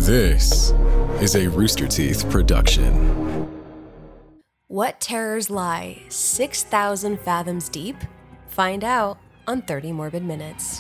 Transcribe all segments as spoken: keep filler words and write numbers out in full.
This is a Rooster Teeth production. What terrors lie six thousand fathoms deep? Find out on thirty Morbid Minutes.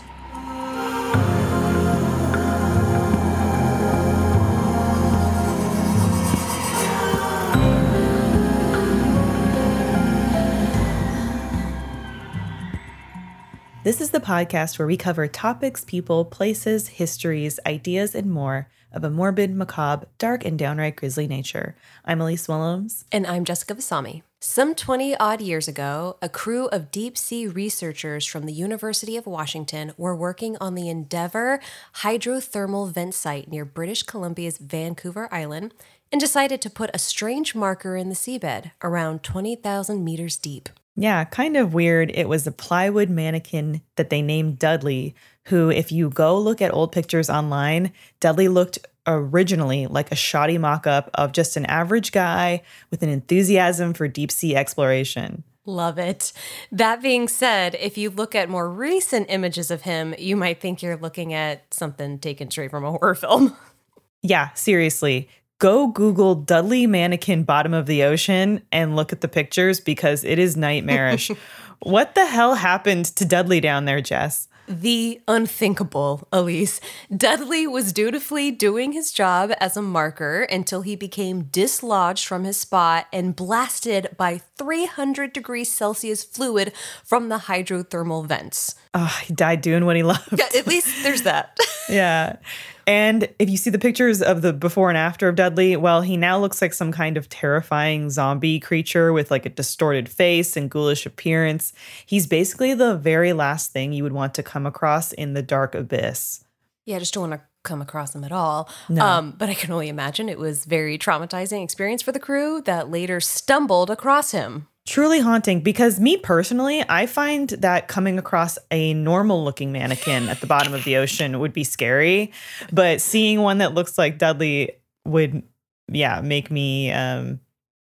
This is the podcast where we cover topics, people, places, histories, ideas, and more of a morbid, macabre, dark, and downright grisly nature. I'm Elise Willems. And I'm Jessica Vasami. Some twenty odd years ago, a crew of deep sea researchers from the University of Washington were working on the Endeavour hydrothermal vent site near British Columbia's Vancouver Island and decided to put a strange marker in the seabed around twenty thousand meters deep. Yeah, kind of weird. It was a plywood mannequin that they named Dudley, who, if you go look at old pictures online, Dudley looked originally like a shoddy mock-up of just an average guy with an enthusiasm for deep sea exploration. Love it. That being said, if you look at more recent images of him, you might think you're looking at something taken straight from a horror film. Yeah, seriously. Go Google Dudley mannequin bottom of the ocean and look at the pictures because it is nightmarish. What the hell happened to Dudley down there, Jess? The unthinkable, Elise. Dudley was dutifully doing his job as a marker until he became dislodged from his spot and blasted by three hundred degrees Celsius fluid from the hydrothermal vents. Oh, he died doing what he loved. Yeah, at least there's that. Yeah. And if you see the pictures of the before and after of Dudley, well, he now looks like some kind of terrifying zombie creature with like a distorted face and ghoulish appearance. He's basically the very last thing you would want to come across in the dark abyss. Yeah, I just don't want to come across him at all. No. Um, but I can only imagine it was very traumatizing experience for the crew that later stumbled across him. Truly haunting, because me personally, I find that coming across a normal looking mannequin at the bottom of the ocean would be scary. But seeing one that looks like Dudley would, yeah, make me um,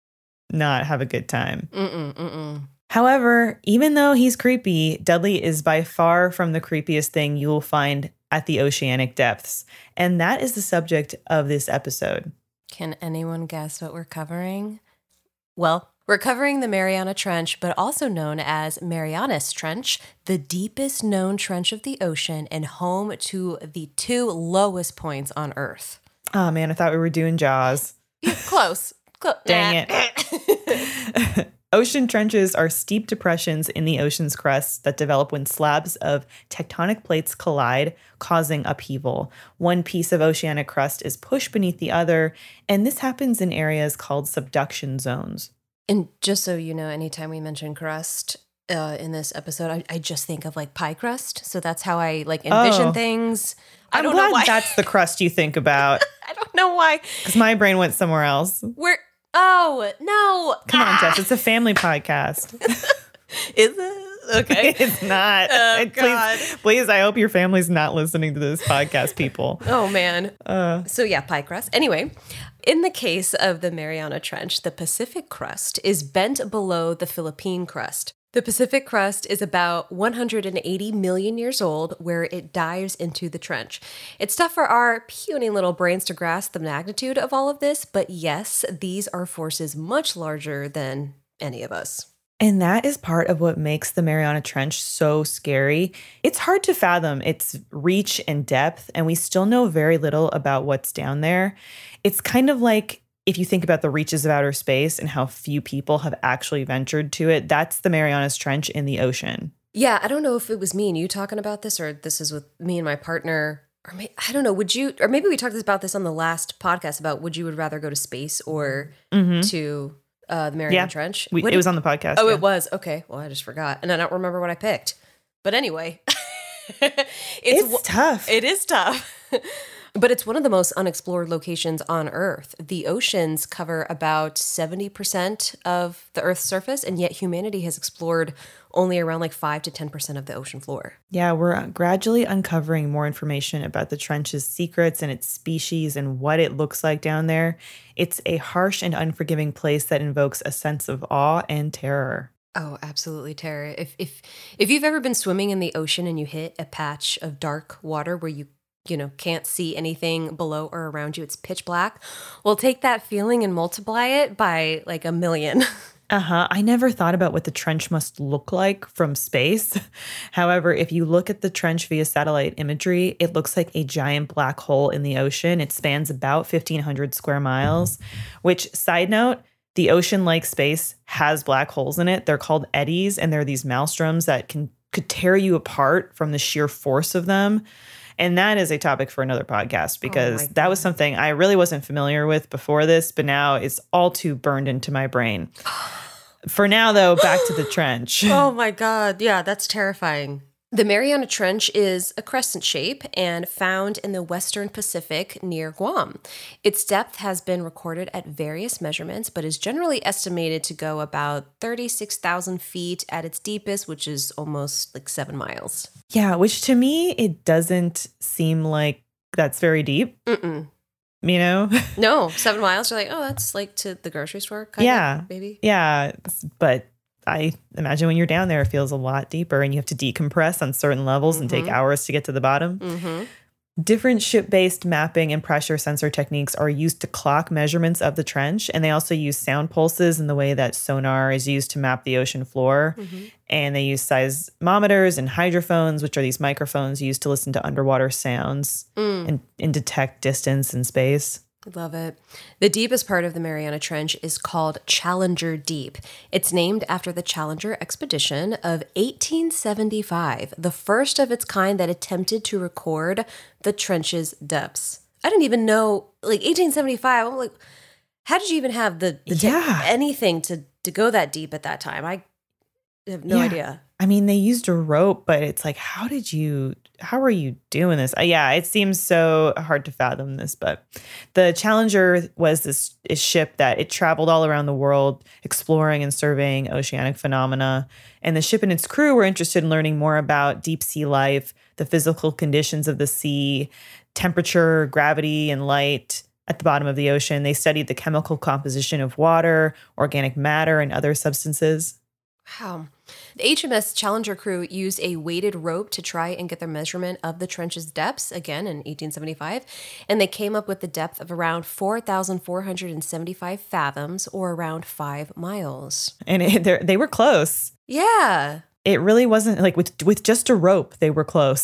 not have a good time. Mm-mm, mm-mm. However, even though he's creepy, Dudley is by far from the creepiest thing you will find at the oceanic depths. And that is the subject of this episode. Can anyone guess what we're covering? Well, we're covering the Mariana Trench, but also known as Marianas Trench, the deepest known trench of the ocean and home to the two lowest points on Earth. Oh, man, I thought we were doing Jaws. Close. Close. Dang it. Ocean trenches are steep depressions in the ocean's crust that develop when slabs of tectonic plates collide, causing upheaval. One piece of oceanic crust is pushed beneath the other, and this happens in areas called subduction zones. And just so you know, anytime we mention crust uh, in this episode, I, I just think of like pie crust. So that's how I like envision oh. things. I I'm don't glad know why. That's the crust you think about. I don't know why. Because my brain went somewhere else. We're oh no! Come ah! on, Jess. It's a family podcast. Is it? Okay. It's not. Oh, please, God. please, I hope your family's not listening to this podcast, people. Oh, man. Uh, so, yeah, pie crust. Anyway, in the case of the Mariana Trench, the Pacific crust is bent below the Philippine crust. The Pacific crust is about one hundred eighty million years old, where it dives into the trench. It's tough for our puny little brains to grasp the magnitude of all of this, but yes, these are forces much larger than any of us. And that is part of what makes the Mariana Trench so scary. It's hard to fathom its reach and depth, and we still know very little about what's down there. It's kind of like if you think about the reaches of outer space and how few people have actually ventured to it, that's the Marianas Trench in the ocean. Yeah, I don't know if it was me and you talking about this, or this is with me and my partner. Or may, I don't know, would you, or maybe we talked about this on the last podcast about would you would rather go to space or Mm-hmm. to uh, the Mariana Yeah, Trench? We, it did, was on the podcast. Oh, yeah. it was? Okay. Well, I just forgot. And I don't remember what I picked. But anyway. it's It's tough. It is tough. But it's one of the most unexplored locations on Earth. The oceans cover about seventy percent of the Earth's surface, and yet humanity has explored only around like five to ten percent of the ocean floor. Yeah, we're gradually uncovering more information about the trench's secrets and its species and what it looks like down there. It's a harsh and unforgiving place that invokes a sense of awe and terror. Oh, absolutely, Tara. If if if you've ever been swimming in the ocean and you hit a patch of dark water where you you know, can't see anything below or around you. It's pitch black. Well, take that feeling and multiply it by like a million. Uh-huh. I never thought about what the trench must look like from space. However, if you look at the trench via satellite imagery, it looks like a giant black hole in the ocean. It spans about fifteen hundred square miles, which, side note, the ocean, like space, has black holes in it. They're called eddies, and they're these maelstroms that can could tear you apart from the sheer force of them. And that is a topic for another podcast, because oh that was something I really wasn't familiar with before this, but now it's all too burned into my brain. For now, though, back to the trench. Oh my God. Yeah, that's terrifying. The Mariana Trench is a crescent shape and found in the Western Pacific near Guam. Its depth has been recorded at various measurements, but is generally estimated to go about thirty-six thousand feet at its deepest, which is almost like seven miles. Yeah, which to me, it doesn't seem like that's very deep. Mm-mm. You know? No, seven miles. You're like, oh, that's like to the grocery store, kind yeah. of, maybe. Yeah, but I imagine when you're down there, it feels a lot deeper and you have to decompress on certain levels mm-hmm. and take hours to get to the bottom. Mm-hmm. Different ship-based mapping and pressure sensor techniques are used to clock measurements of the trench, and they also use sound pulses in the way that sonar is used to map the ocean floor. Mm-hmm. And they use seismometers and hydrophones, which are these microphones used to listen to underwater sounds mm. and, and detect distance in space. I love it. The deepest part of the Mariana Trench is called Challenger Deep. It's named after the Challenger expedition of eighteen seventy-five, the first of its kind that attempted to record the trench's depths. I didn't even know, like eighteen seventy-five, I'm like, how did you even have the, the yeah. te- anything to, to go that deep at that time? I have no yeah. idea. I mean, they used a rope, but it's like, how did you, how are you doing this? Uh, yeah, it seems so hard to fathom this, but the Challenger was this, this ship that it traveled all around the world, exploring and surveying oceanic phenomena. And the ship and its crew were interested in learning more about deep sea life, the physical conditions of the sea, temperature, gravity, and light at the bottom of the ocean. They studied the chemical composition of water, organic matter, and other substances. Wow. The H M S Challenger crew used a weighted rope to try and get their measurement of the trench's depths, again in eighteen seventy-five, and they came up with the depth of around four thousand four hundred seventy-five fathoms, or around five miles. And it, they were close. Yeah. It really wasn't like with with just a rope, they were close.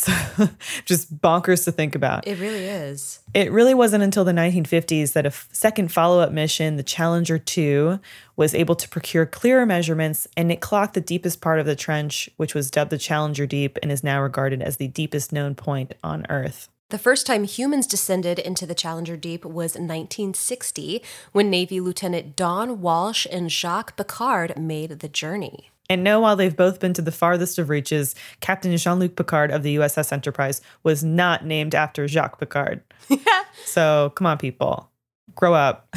Just bonkers to think about. It really is. It really wasn't until the nineteen fifties that a f- second follow-up mission, the Challenger two, was able to procure clearer measurements, and it clocked the deepest part of the trench, which was dubbed the Challenger Deep and is now regarded as the deepest known point on Earth. The first time humans descended into the Challenger Deep was nineteen sixty, when Navy Lieutenant Don Walsh and Jacques Piccard made the journey. And no, while they've both been to the farthest of reaches, Captain Jean-Luc Picard of the U S S Enterprise was not named after Jacques Piccard. So come on, people. Grow up.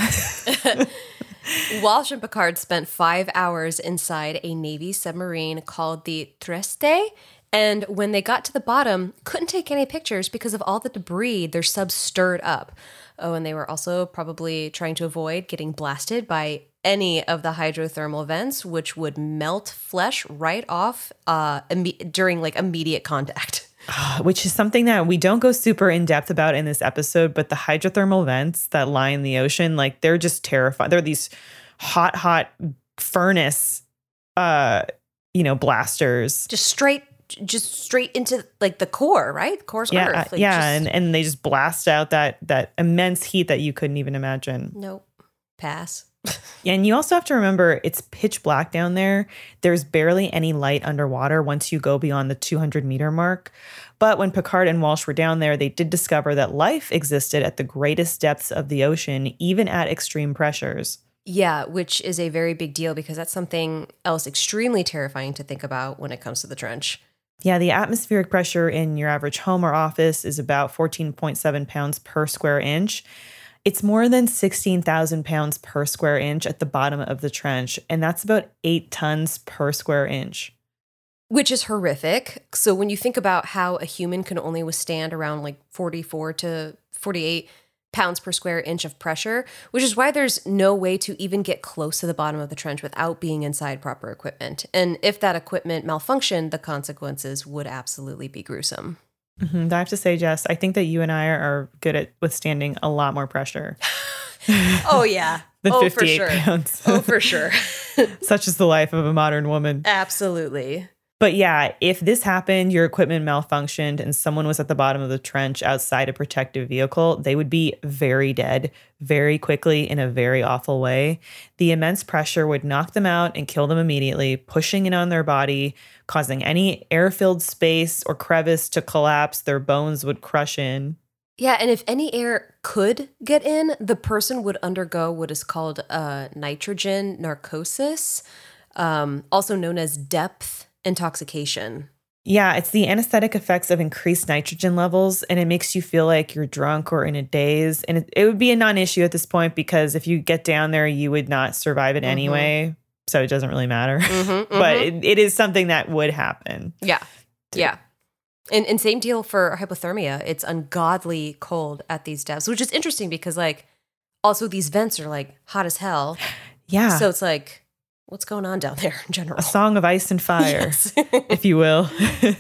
Walsh and Piccard spent five hours inside a Navy submarine called the Trieste, and when they got to the bottom, couldn't take any pictures because of all the debris their sub stirred up. Oh, and they were also probably trying to avoid getting blasted by any of the hydrothermal vents, which would melt flesh right off uh, imme- during like immediate contact. Which is something that we don't go super in depth about in this episode, but the hydrothermal vents that lie in the ocean, like they're just terrifying. They're these hot, hot furnace, uh, you know, blasters. Just straight, just straight into like the core, right? Core's yeah, Earth. Like yeah, just, and, and they just blast out that that immense heat that you couldn't even imagine. Nope. Pass. And you also have to remember it's pitch black down there. There's barely any light underwater once you go beyond the two hundred meter mark. But when Piccard and Walsh were down there, they did discover that life existed at the greatest depths of the ocean, even at extreme pressures. Yeah, which is a very big deal because that's something else extremely terrifying to think about when it comes to the trench. Yeah, the atmospheric pressure in your average home or office is about fourteen point seven pounds per square inch. It's more than sixteen thousand pounds per square inch at the bottom of the trench, and that's about eight tons per square inch. Which is horrific. So when you think about how a human can only withstand around like forty-four to forty-eight pounds per square inch of pressure, which is why there's no way to even get close to the bottom of the trench without being inside proper equipment. And if that equipment malfunctioned, the consequences would absolutely be gruesome. Mm-hmm. I have to say, Jess, I think that you and I are good at withstanding a lot more pressure. Oh, yeah. than oh, fifty-eight for sure. pounds. Oh, for sure. Such is the life of a modern woman. Absolutely. But yeah, if this happened, your equipment malfunctioned, and someone was at the bottom of the trench outside a protective vehicle, they would be very dead very quickly in a very awful way. The immense pressure would knock them out and kill them immediately, pushing in on their body, causing any air-filled space or crevice to collapse. Their bones would crush in. Yeah, and if any air could get in, the person would undergo what is called uh, nitrogen narcosis, um, also known as depth intoxication. Yeah, it's the anesthetic effects of increased nitrogen levels, and it makes you feel like you're drunk or in a daze. And it, it would be a non-issue at this point because if you get down there, you would not survive it mm-hmm. anyway. So it doesn't really matter. Mm-hmm, mm-hmm. But it, it is something that would happen. Yeah, yeah. And, and same deal for hypothermia. It's ungodly cold at these depths, which is interesting because, like, also these vents are, like, hot as hell. Yeah. So it's like, what's going on down there in general? A song of ice and fire, yes. if you will.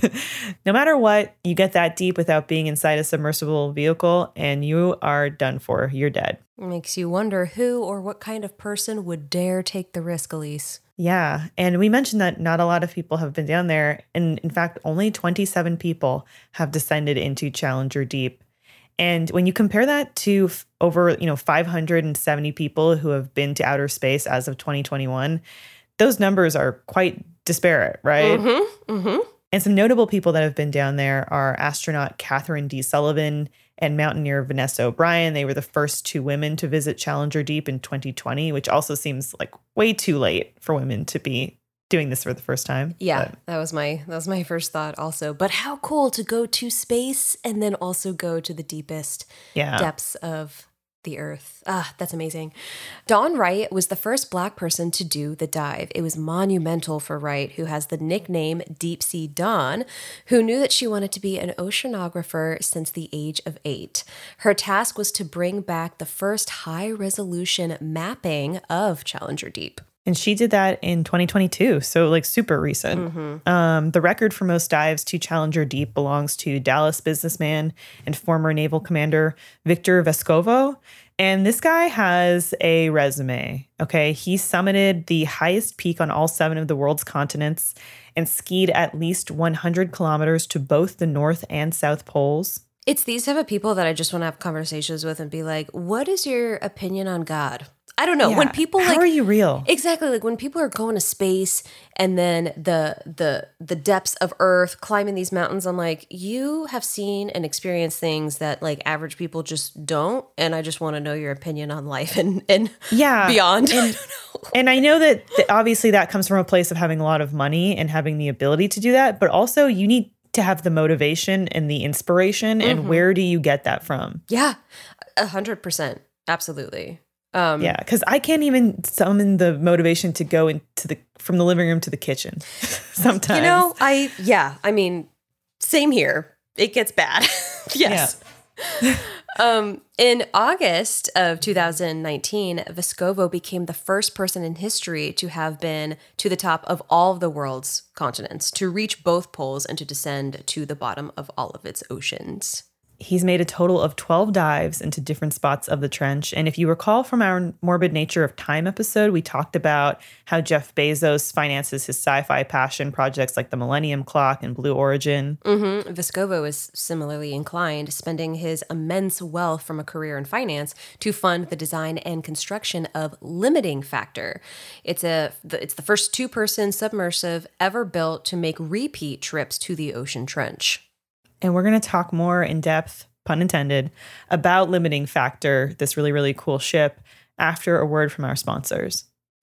No matter what, you get that deep without being inside a submersible vehicle, and you are done for. You're dead. It makes you wonder who or what kind of person would dare take the risk, Elise. Yeah. And we mentioned that not a lot of people have been down there. And in fact, only twenty-seven people have descended into Challenger Deep. And when you compare that to f- over, you know, five hundred seventy people who have been to outer space as of twenty twenty-one, those numbers are quite disparate, right? Mm-hmm. Mm-hmm. And some notable people that have been down there are astronaut Catherine D. Sullivan and mountaineer Vanessa O'Brien. They were the first two women to visit Challenger Deep in twenty twenty, which also seems like way too late for women to be doing this for the first time. Yeah, but. that was my that was my first thought also. But how cool to go to space and then also go to the deepest yeah. depths of the earth. Ah, that's amazing. Dawn Wright was the first Black person to do the dive. It was monumental for Wright, who has the nickname Deep Sea Dawn, who knew that she wanted to be an oceanographer since the age of eight. Her task was to bring back the first high-resolution mapping of Challenger Deep. And she did that in twenty twenty-two, so like super recent. Mm-hmm. Um, the record for most dives to Challenger Deep belongs to Dallas businessman and former naval commander Victor Vescovo. And this guy has a resume, okay? He summited the highest peak on all seven of the world's continents and skied at least one hundred kilometers to both the North and South Poles. It's these type of people that I just want to have conversations with and be like, what is your opinion on God? I don't know. Yeah. When people How like, are you real? Exactly. Like when people are going to space and then the the the depths of Earth, climbing these mountains, I'm like, you have seen and experienced things that like average people just don't. And I just want to know your opinion on life and, and yeah. beyond. And, and I know that, that obviously that comes from a place of having a lot of money and having the ability to do that. But also you need to have the motivation and the inspiration. Mm-hmm. And where do you get that from? Yeah, a hundred percent. Absolutely. Um, yeah, because I can't even summon the motivation to go into the from the living room to the kitchen sometimes. You know, I, yeah, I mean, same here. It gets bad. Yes. Yeah. um, in August of two thousand nineteen, Vescovo became the first person in history to have been to the top of all of the world's continents, to reach both poles and to descend to the bottom of all of its oceans. He's made a total of twelve dives into different spots of the trench. And if you recall from our Morbid Nature of Time episode, we talked about how Jeff Bezos finances his sci-fi passion projects like the Millennium Clock and Blue Origin. Mm-hmm. Vescovo is similarly inclined, spending his immense wealth from a career in finance to fund the design and construction of Limiting Factor. It's a it's the first two-person submersive ever built to make repeat trips to the ocean trench. And we're going to talk more in depth, pun intended, about Limiting Factor, this really, really cool ship, after a word from our sponsors.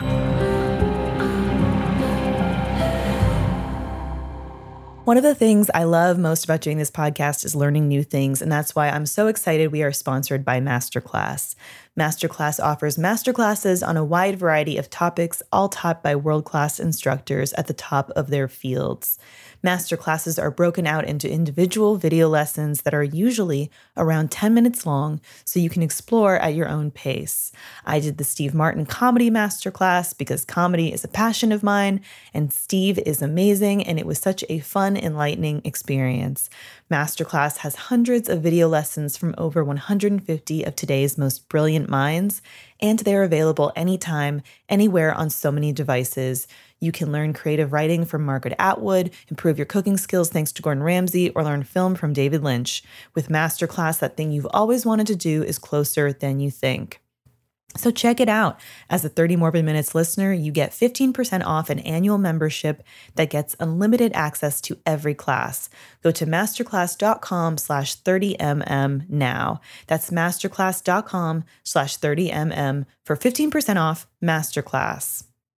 One of the things I love most about doing this podcast is learning new things, and that's why I'm so excited we are sponsored by Masterclass. Masterclass offers masterclasses on a wide variety of topics, all taught by world-class instructors at the top of their fields. Masterclasses are broken out into individual video lessons that are usually around ten minutes long, so you can explore at your own pace. I did the Steve Martin Comedy Masterclass because comedy is a passion of mine, and Steve is amazing, and it was such a fun, enlightening experience. Masterclass has hundreds of video lessons from over one hundred fifty of today's most brilliant minds, and they're available anytime, anywhere on so many devices. You can learn creative writing from Margaret Atwood, improve your cooking skills thanks to Gordon Ramsay, or learn film from David Lynch. With Masterclass, that thing you've always wanted to do is closer than you think. So check it out. As a thirty Morbid Minutes listener, you get fifteen percent off an annual membership that gets unlimited access to every class. Go to masterclass.com slash 30mm now. That's masterclass.com slash 30mm for fifteen percent off Masterclass.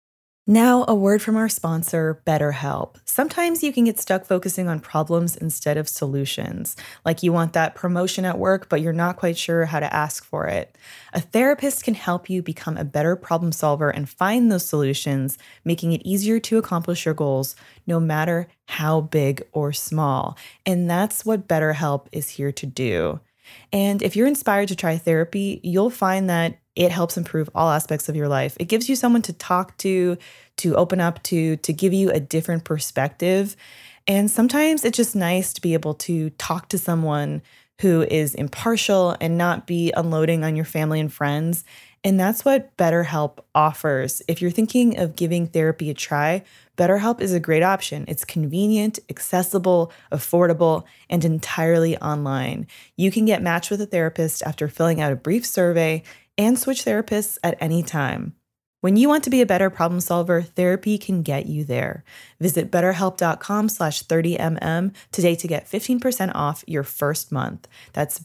Now, a word from our sponsor, BetterHelp. Sometimes you can get stuck focusing on problems instead of solutions. Like you want that promotion at work, but you're not quite sure how to ask for it. A therapist can help you become a better problem solver and find those solutions, making it easier to accomplish your goals, no matter how big or small. And that's what BetterHelp is here to do. And if you're inspired to try therapy, you'll find that it helps improve all aspects of your life. It gives you someone to talk to, to open up to, to give you a different perspective. And sometimes it's just nice to be able to talk to someone who is impartial and not be unloading on your family and friends. And that's what BetterHelp offers. If you're thinking of giving therapy a try, BetterHelp is a great option. It's convenient, accessible, affordable, and entirely online. You can get matched with a therapist after filling out a brief survey and switch therapists at any time. When you want to be a better problem solver, therapy can get you there. Visit betterhelp.com slash 30mm today to get fifteen percent off your first month. That's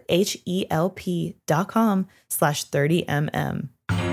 betterhelp.com slash 30mm.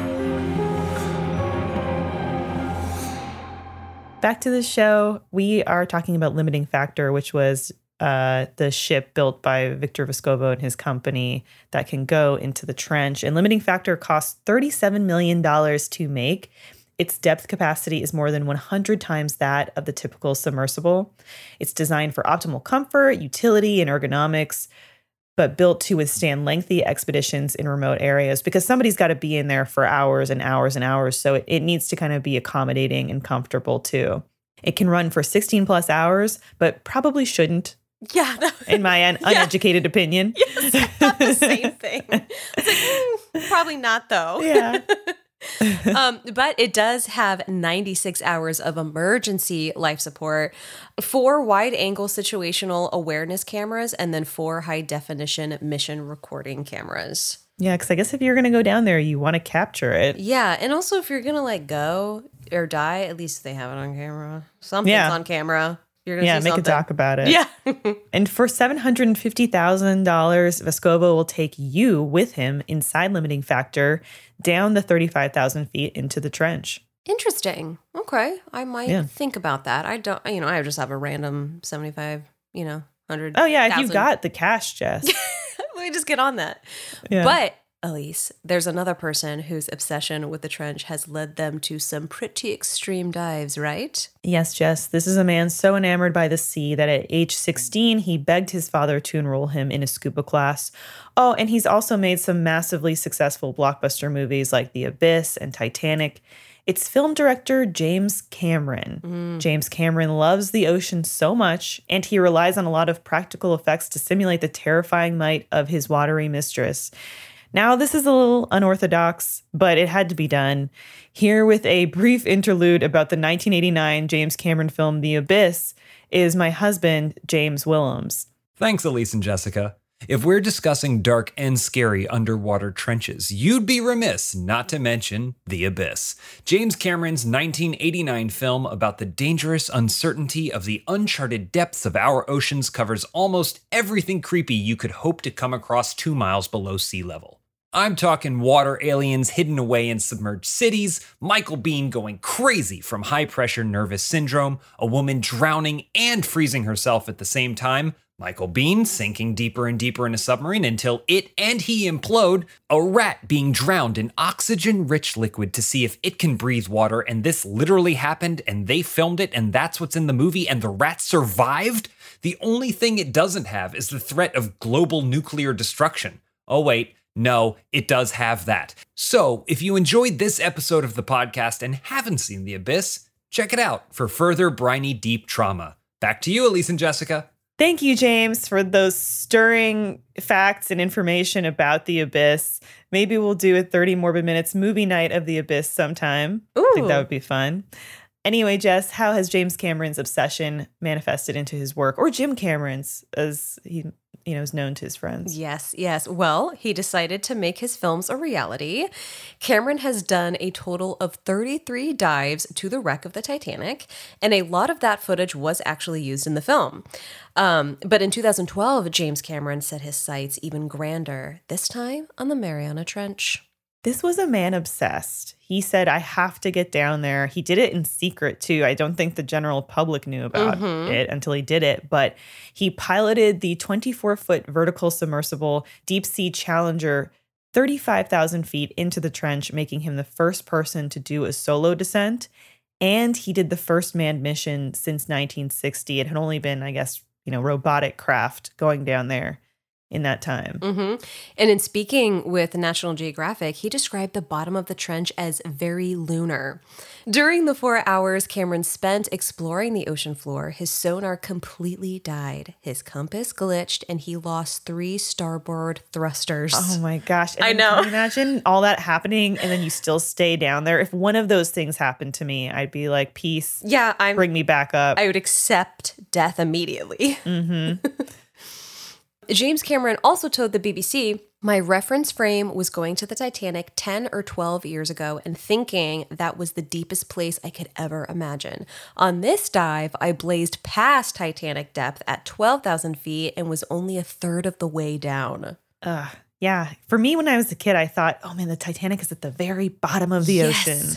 Back to the show, we are talking about Limiting Factor, which was uh, the ship built by Victor Vescovo and his company that can go into the trench. And Limiting Factor costs thirty-seven million dollars to make. Its depth capacity is more than one hundred times that of the typical submersible. It's designed for optimal comfort, utility, and ergonomics, but built to withstand lengthy expeditions in remote areas because somebody's got to be in there for hours and hours and hours. So it, it needs to kind of be accommodating and comfortable too. It can run for sixteen plus hours, but probably shouldn't. Yeah. No. In my un- yeah. uneducated opinion. Yes, I thought the same thing. I was like, mm, probably not though. Yeah. um, but it does have ninety-six hours of emergency life support, four wide-angle situational awareness cameras, and then four high-definition mission recording cameras. Yeah, because I guess if you're going to go down there, you want to capture it. Yeah, and also if you're going to like go or die, at least they have it on camera. Something's Yeah. on camera. You're gonna Yeah, see make something. a doc about it. Yeah. And for seven hundred fifty thousand dollars, Vescovo will take you with him inside Limiting Factor down the thirty-five thousand feet into the trench. Interesting. Okay. I might Yeah. think about that. I don't, you know, I just have a random seventy-five, you know, one hundred. Oh, yeah, if thousand. you've got the cash, Jess. Let me just get on that. Yeah. But Elise, there's another person whose obsession with the trench has led them to some pretty extreme dives, right? Yes, Jess. This is a man so enamored by the sea that at age sixteen, he begged his father to enroll him in a scuba class. Oh, and he's also made some massively successful blockbuster movies like The Abyss and Titanic. It's film director James Cameron. Mm. James Cameron loves the ocean so much, and he relies on a lot of practical effects to simulate the terrifying might of his watery mistress. Now, this is a little unorthodox, but it had to be done. Here with a brief interlude about the nineteen eighty-nine James Cameron film The Abyss is my husband, James Willems. Thanks, Elise and Jessica. If we're discussing dark and scary underwater trenches, you'd be remiss not to mention The Abyss, James Cameron's nineteen eighty-nine film about the dangerous uncertainty of the uncharted depths of our oceans covers almost everything creepy you could hope to come across two miles below sea level. I'm talking water aliens hidden away in submerged cities, Michael Biehn going crazy from high-pressure nervous syndrome, a woman drowning and freezing herself at the same time, Michael Biehn sinking deeper and deeper in a submarine until it and he implode. A rat being drowned in oxygen-rich liquid to see if it can breathe water, and this literally happened, and they filmed it, and that's what's in the movie, and the rat survived? The only thing it doesn't have is the threat of global nuclear destruction. Oh wait, no, it does have that. So, if you enjoyed this episode of the podcast and haven't seen The Abyss, check it out for further briny deep trauma. Back to you, Elise and Jessica. Thank you, James, for those stirring facts and information about The Abyss. Maybe we'll do a thirty Morbid Minutes movie night of The Abyss sometime. Ooh. I think that would be fun. Anyway, Jess, how has James Cameron's obsession manifested into his work, or Jim Cameron's, as he, you know, is known to his friends? Yes, yes. Well, he decided to make his films a reality. Cameron has done a total of thirty-three dives to the wreck of the Titanic, and a lot of that footage was actually used in the film. Um, but in two thousand twelve, James Cameron set his sights even grander, this time on the Mariana Trench. This was a man obsessed. He said, I have to get down there. He did it in secret, too. I don't think the general public knew about mm-hmm. it until he did it. But he piloted the twenty-four foot vertical submersible Deep Sea Challenger thirty-five thousand feet into the trench, making him the first person to do a solo descent. And he did the first manned mission since nineteen sixty. It had only been, I guess, you know, robotic craft going down there in that time. Mm-hmm. And in speaking with National Geographic, he described the bottom of the trench as very lunar. During the four hours Cameron spent exploring the ocean floor, his sonar completely died. His compass glitched, and he lost three starboard thrusters. Oh my gosh. And I know. Can you imagine all that happening and then you still stay down there? If one of those things happened to me, I'd be like, peace. Yeah, I'm, bring me back up. I would accept death immediately. Mm-hmm. James Cameron also told the B B C, my reference frame was going to the Titanic ten or twelve years ago and thinking that was the deepest place I could ever imagine. On this dive, I blazed past Titanic depth at twelve thousand feet and was only a third of the way down. Uh, yeah. For me, when I was a kid, I thought, oh man, the Titanic is at the very bottom of the yes. ocean.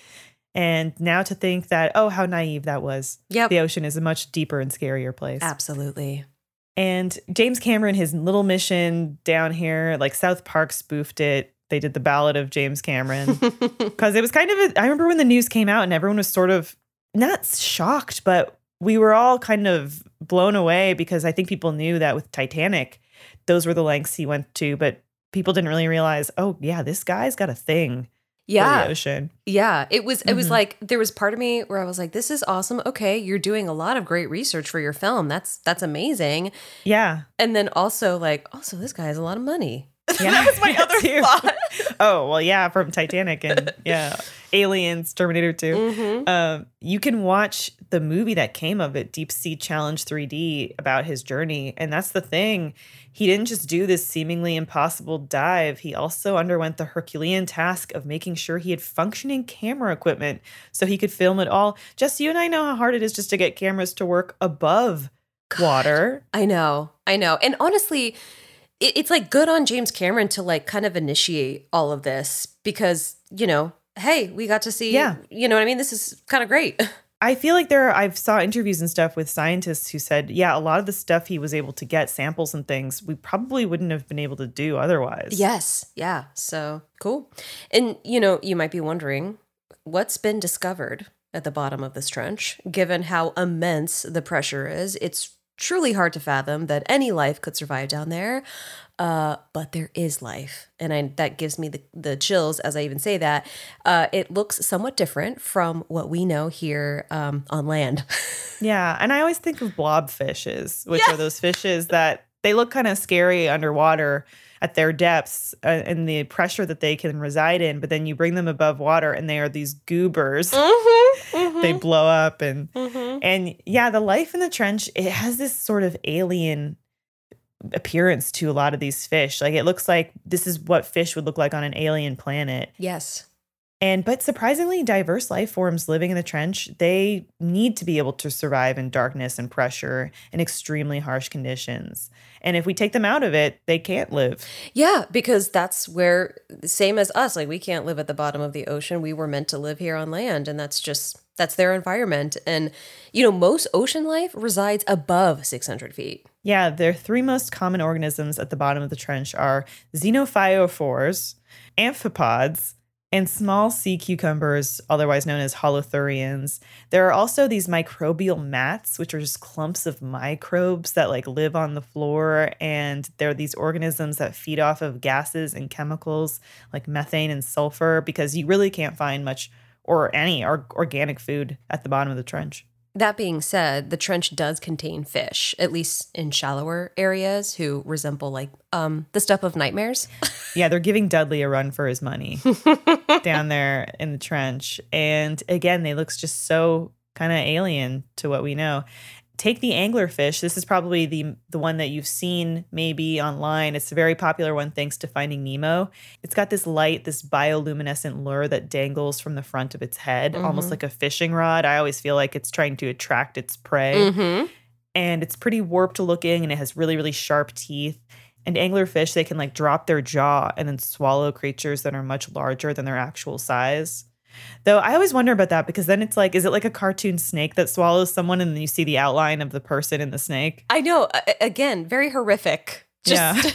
And now to think that, oh, how naive that was. Yep. The ocean is a much deeper and scarier place. Absolutely. And James Cameron, his little mission down here, like South Park spoofed it. They did the Ballad of James Cameron. Because it was kind of, a, I remember when the news came out and everyone was sort of not shocked, but we were all kind of blown away because I think people knew that with Titanic, those were the lengths he went to. But people didn't really realize, oh, yeah, this guy's got a thing. Yeah. For the ocean. Yeah. It was, it mm-hmm. was like, there was part of me where I was like, this is awesome. Okay. You're doing a lot of great research for your film. That's, that's amazing. Yeah. And then also like, also this guy has a lot of money. Yeah. That was my other too. thought. Oh, well, yeah, from Titanic and yeah, Aliens, Terminator two. Mm-hmm. Um, you can watch the movie that came of it, Deep Sea Challenge three D, about his journey. And that's the thing. He didn't just do this seemingly impossible dive. He also underwent the Herculean task of making sure he had functioning camera equipment so he could film it all. Jess, you and I know how hard it is just to get cameras to work above God, water. I know. I know. And honestly, it, it's like good on James Cameron to like kind of initiate all of this because, you know, hey, we got to see, yeah. you know what I mean? This is kind of great. I feel like there are, I've saw interviews and stuff with scientists who said, yeah, a lot of the stuff he was able to get, samples and things, we probably wouldn't have been able to do otherwise. Yes. Yeah. So cool. And, you know, you might be wondering what's been discovered at the bottom of this trench, given how immense the pressure is. It's truly hard to fathom that any life could survive down there. Uh, but there is life. And I, that gives me the, the chills as I even say that. Uh, it looks somewhat different from what we know here um, on land. Yeah. And I always think of blobfishes, which yeah. are those fishes that they look kind of scary underwater at their depths uh, and the pressure that they can reside in. But then you bring them above water and they are these goobers. Mm-hmm, mm-hmm. They blow up. And, mm-hmm. and yeah, the life in the trench, it has this sort of alien appearance to a lot of these fish. Like it looks like this is what fish would look like on an alien planet. Yes. And but surprisingly diverse life forms living in the trench, they need to be able to survive in darkness and pressure and extremely harsh conditions. And if we take them out of it, they can't live. Yeah, because that's where, same as us, like we can't live at the bottom of the ocean. We were meant to live here on land, and that's just That's their environment. And, you know, most ocean life resides above six hundred feet. Yeah, their three most common organisms at the bottom of the trench are xenophyophores, amphipods, and small sea cucumbers, otherwise known as holothurians. There are also these microbial mats, which are just clumps of microbes that like live on the floor. And they're these organisms that feed off of gases and chemicals like methane and sulfur, because you really can't find much or any or- organic food at the bottom of the trench. That being said, the trench does contain fish, at least in shallower areas, who resemble like um, the stuff of nightmares. Yeah, they're giving Dudley a run for his money down there in the trench. And again, they look just so kind of alien to what we know. Take the anglerfish. This is probably the the one that you've seen maybe online. It's a very popular one thanks to Finding Nemo. It's got this light, this bioluminescent lure that dangles from the front of its head, mm-hmm. almost like a fishing rod. I always feel like it's trying to attract its prey. Mm-hmm. And it's pretty warped looking, and it has really, really sharp teeth. And anglerfish, they can like drop their jaw and then swallow creatures that are much larger than their actual size. Though I always wonder about that, because then it's like, is it like a cartoon snake that swallows someone and then you see the outline of the person in the snake? I know. A- again, very horrific. Just, yeah.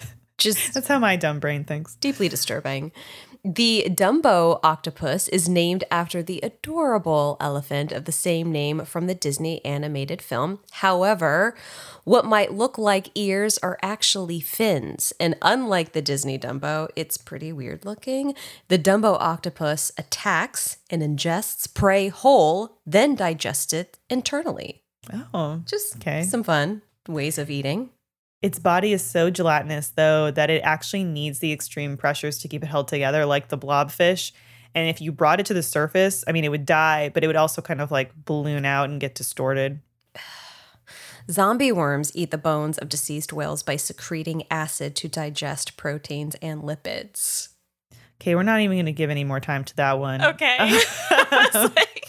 just That's how my dumb brain thinks. Deeply disturbing. The Dumbo octopus is named after the adorable elephant of the same name from the Disney animated film. However, what might look like ears are actually fins. And unlike the Disney Dumbo, it's pretty weird looking. The Dumbo octopus attacks and ingests prey whole, then digests it internally. Oh, Just okay. some fun ways of eating. Its body is so gelatinous, though, that it actually needs the extreme pressures to keep it held together, like the blobfish. And if you brought it to the surface, I mean, it would die, but it would also kind of like balloon out and get distorted. Zombie worms eat the bones of deceased whales by secreting acid to digest proteins and lipids. Okay, we're not even going to give any more time to that one. Okay. I was like,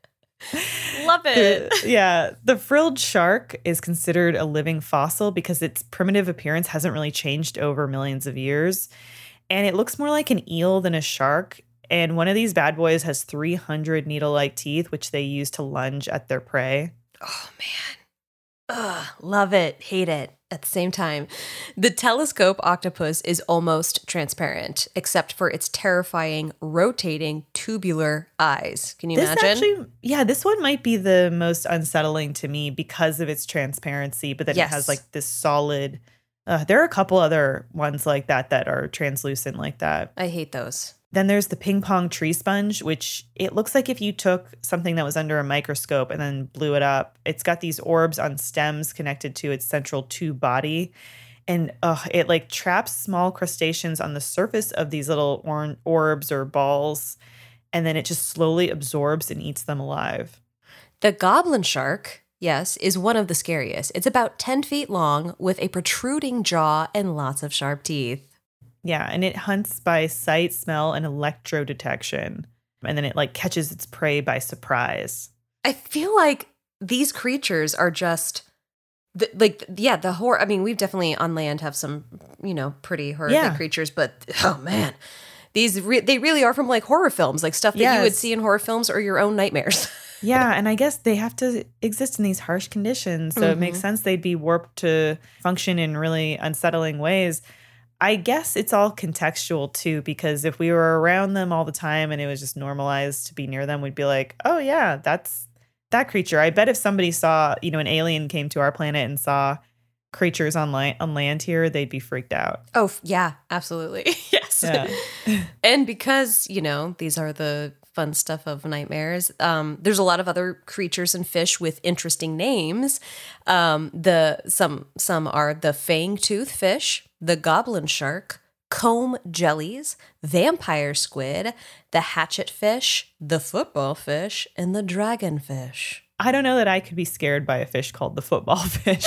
love it. The, yeah, the frilled shark is considered a living fossil because its primitive appearance hasn't really changed over millions of years. And it looks more like an eel than a shark. And one of these bad boys has three hundred needle-like teeth, which they use to lunge at their prey. Oh, man. Ugh, love it, hate it at the same time. The telescope octopus is almost transparent, except for its terrifying, rotating, tubular eyes. Can you this imagine? Actually, yeah, this one might be the most unsettling to me because of its transparency, but then Yes. it has like this solid... Uh, there are a couple other ones like that that are translucent like that. I hate those. Then there's the ping pong tree sponge, which it looks like if you took something that was under a microscope and then blew it up. It's got these orbs on stems connected to its central tube body. And uh, it like traps small crustaceans on the surface of these little or- orbs or balls. And then it just slowly absorbs and eats them alive. The goblin shark, yes, is one of the scariest. It's about ten feet long with a protruding jaw and lots of sharp teeth. Yeah, and it hunts by sight, smell, and electrodetection. And then it like catches its prey by surprise. I feel like these creatures are just the, like, yeah, the horror. I mean, we've definitely on land have some, you know, pretty horrific Yeah. creatures, but oh man, these re- they really are from like horror films, like stuff that you would Yes. see in horror films or your own nightmares. Yeah, and I guess they have to exist in these harsh conditions. So it makes sense they'd be warped to function in really unsettling ways. I guess it's all contextual too, because if we were around them all the time and it was just normalized to be near them, we'd be like, oh yeah, that's that creature. I bet if somebody saw, you know, an alien came to our planet and saw creatures on, li- on land here, they'd be freaked out. Oh, f- yeah, absolutely. Yes. Yeah. And because, you know, these are the fun stuff of nightmares, um, there's a lot of other creatures and fish with interesting names. Um, the some some are the fang-tooth fish, the goblin shark, comb jellies, vampire squid, the hatchet fish, the football fish, and the dragon fish. I don't know that I could be scared by a fish called the football fish,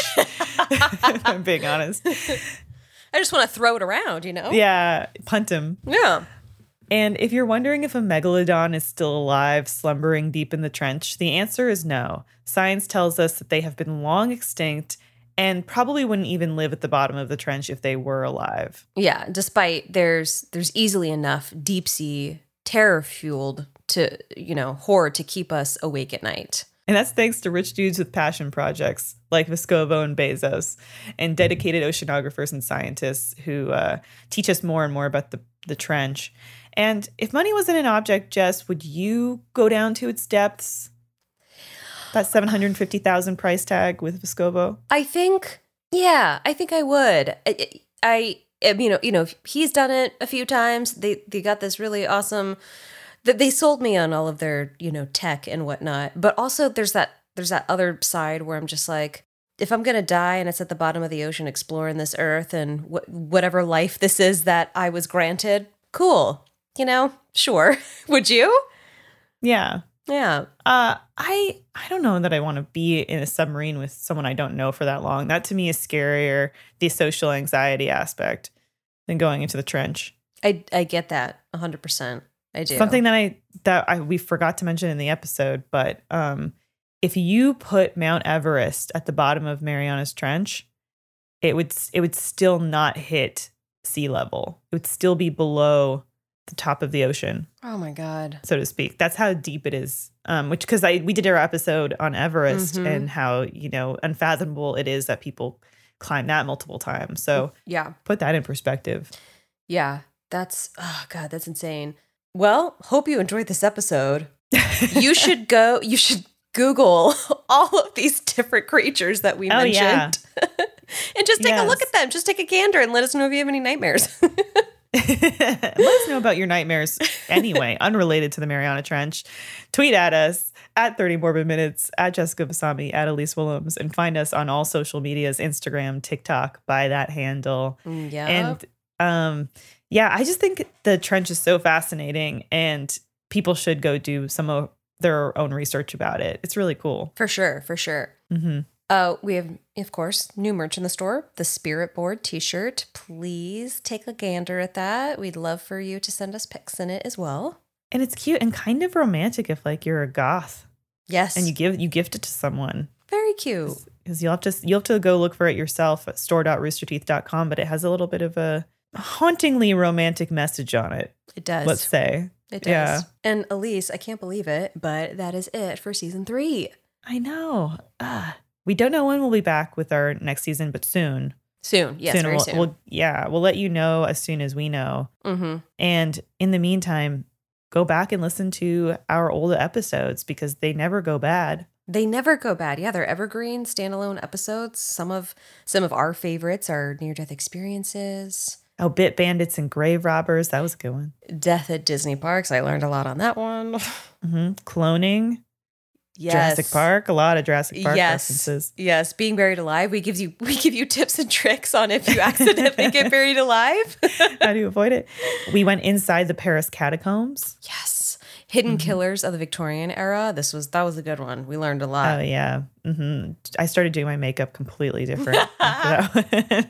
if I'm being honest. I just want to throw it around, you know? Yeah, punt him. Yeah. And if you're wondering if a megalodon is still alive, slumbering deep in the trench, the answer is no. Science tells us that they have been long extinct and probably wouldn't even live at the bottom of the trench if they were alive. Yeah, despite there's there's easily enough deep sea terror fueled to, you know, horror to keep us awake at night. And that's thanks to rich dudes with passion projects like Vescovo and Bezos, and dedicated oceanographers and scientists who uh, teach us more and more about the, the trench. And if money wasn't an object, Jess, would you go down to its depths? That seven hundred fifty thousand dollars price tag with Vescovo? I think, yeah, I think I would. I, I, I you know, you know, he's done it a few times. They they got this really awesome. That they sold me on all of their, you know, tech and whatnot. But also, there's that there's that other side where I'm just like, if I'm gonna die and it's at the bottom of the ocean exploring this earth and wh- whatever life this is that I was granted, cool. You know, sure. Would you? Yeah. Yeah. Uh, I I don't know that I want to be in a submarine with someone I don't know for that long. That to me is scarier, the social anxiety aspect, than going into the trench. I I get that one hundred percent. I do. Something that I that I we forgot to mention in the episode, but um, if you put Mount Everest at the bottom of Marianas Trench, it would it would still not hit sea level. It would still be below the top of the ocean. Oh my God. So to speak. That's how deep it is. Um, which because I we did our episode on Everest Mhm. and how, you know, unfathomable it is that people climb that multiple times. So Yeah. put that in perspective. Yeah. That's, oh God, that's insane. Well, hope you enjoyed this episode. You should go, you should Google all of these different creatures that we Oh, mentioned. yeah. And just take a look Yes. at them. Just take a gander and let us know if you have any nightmares. Let us know about your nightmares anyway, unrelated to the Mariana Trench. Tweet at us at thirty Morbid Minutes, at Jessica Basami, at Elise Willems, and find us on all social medias, Instagram, TikTok, by that handle. Yeah. And um, yeah, I just think the trench is so fascinating, and people should go do some of their own research about it. It's really cool. For sure. For sure. Mm-hmm. Uh, we have, of course, new merch in the store, the Spirit Board t-shirt. Please take a gander at that. We'd love for you to send us pics in it as well. And it's cute and kind of romantic if like you're a goth Yes. and you give you gift it to someone. Very cute. Because you'll have to you'll have to go look for it yourself at store dot rooster teeth dot com, but it has a little bit of a hauntingly romantic message on it. It does. Let's say. It does. Yeah. And Elise, I can't believe it, but that is it for season three. I know. Ah, we don't know when we'll be back with our next season, but soon. Soon. Yes, soon very we'll, soon. We'll, yeah, we'll let you know as soon as we know. Mm-hmm. And in the meantime, go back and listen to our old episodes because they never go bad. They never go bad. Yeah, they're evergreen standalone episodes. Some of some of our favorites are near-death experiences. Oh, Bit Bandits and Grave Robbers. That was a good one. Death at Disney Parks. I learned a lot on that one. Mm-hmm. Cloning. Yes. Jurassic Park. A lot of Jurassic Park Yes. references. Yes. Being buried alive. We gives you we give you tips and tricks on if you accidentally get buried alive. How do you avoid it? We went inside the Paris catacombs. Yes. Hidden Mm-hmm. killers of the Victorian era. This was that was a good one. We learned a lot. Oh, yeah. Mm-hmm. I started doing my makeup completely different after that one.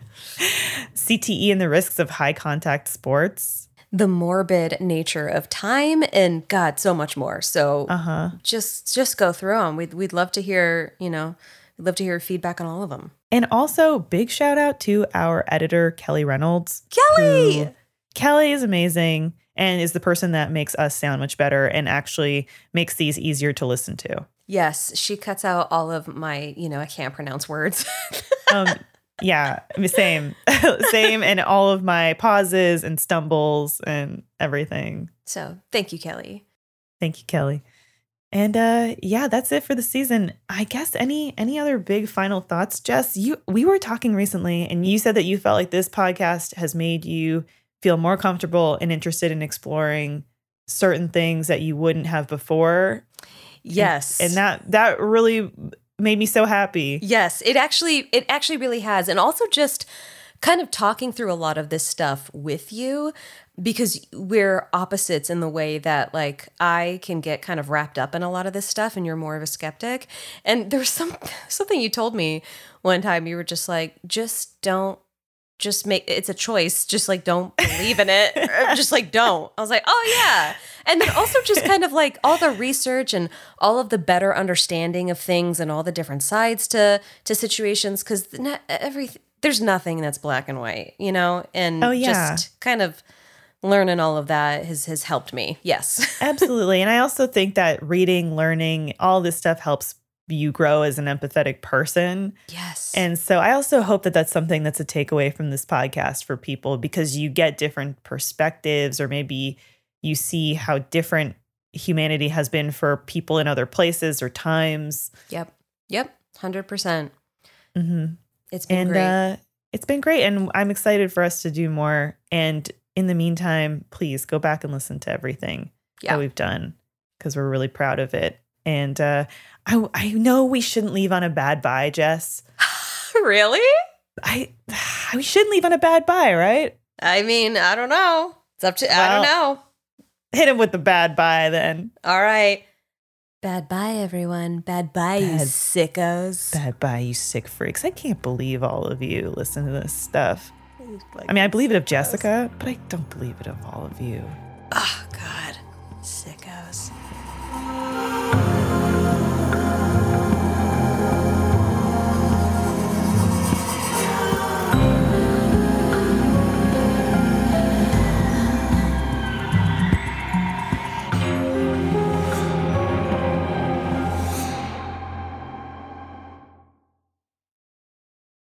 C T E and the risks of high contact sports. The morbid nature of time, and God, so much more. So Uh-huh. just just go through them. We'd we'd love to hear, you know, we'd love to hear feedback on all of them. And also, big shout out to our editor, Kelly Reynolds. Kelly! who- Kelly is amazing and is the person that makes us sound much better and actually makes these easier to listen to. Yes, she cuts out all of my, you know, I can't pronounce words. Um, yeah, I mean, same, same, and all of my pauses and stumbles and everything. So thank you, Kelly. Thank you, Kelly. And uh, yeah, that's it for the season. I guess any any other big final thoughts, Jess? You we were talking recently, and you said that you felt like this podcast has made you feel more comfortable and interested in exploring certain things that you wouldn't have before. Yes. And, and that that really made me so happy. Yes, it actually it actually really has. And also just kind of talking through a lot of this stuff with you, because we're opposites in the way that like I can get kind of wrapped up in a lot of this stuff and you're more of a skeptic. And there's some something you told me one time. You were just like, just don't just make it's a choice. Just like don't believe in it. Or just like don't. I was like, oh yeah. And then also just kind of like all the research and all of the better understanding of things and all the different sides to to situations, because every there's nothing that's black and white, you know, and Oh, yeah. just kind of learning all of that has, has helped me. Yes. Absolutely. And I also think that reading, learning, all this stuff helps you grow as an empathetic person. Yes. And so I also hope that that's something that's a takeaway from this podcast for people, because you get different perspectives, or maybe you see how different humanity has been for people in other places or times. Yep. Yep. one hundred percent. Mm-hmm. It's been and, great. Uh, it's been great. And I'm excited for us to do more. And in the meantime, please go back and listen to everything Yeah. that we've done, because we're really proud of it. And uh, I, I know we shouldn't leave on a bad bye, Jess. Really? I we shouldn't leave on a bad bye, right? I mean, I don't know. It's up to, I Well, don't know. Hit him with the bad bye then. All right. Bad bye, everyone. Bad bye, you Bad- sickos. Bad bye, you sick freaks. I can't believe all of you listen to this stuff. I mean, I believe it of Jessica, but I don't believe it of all of you. Oh, God. Sickos.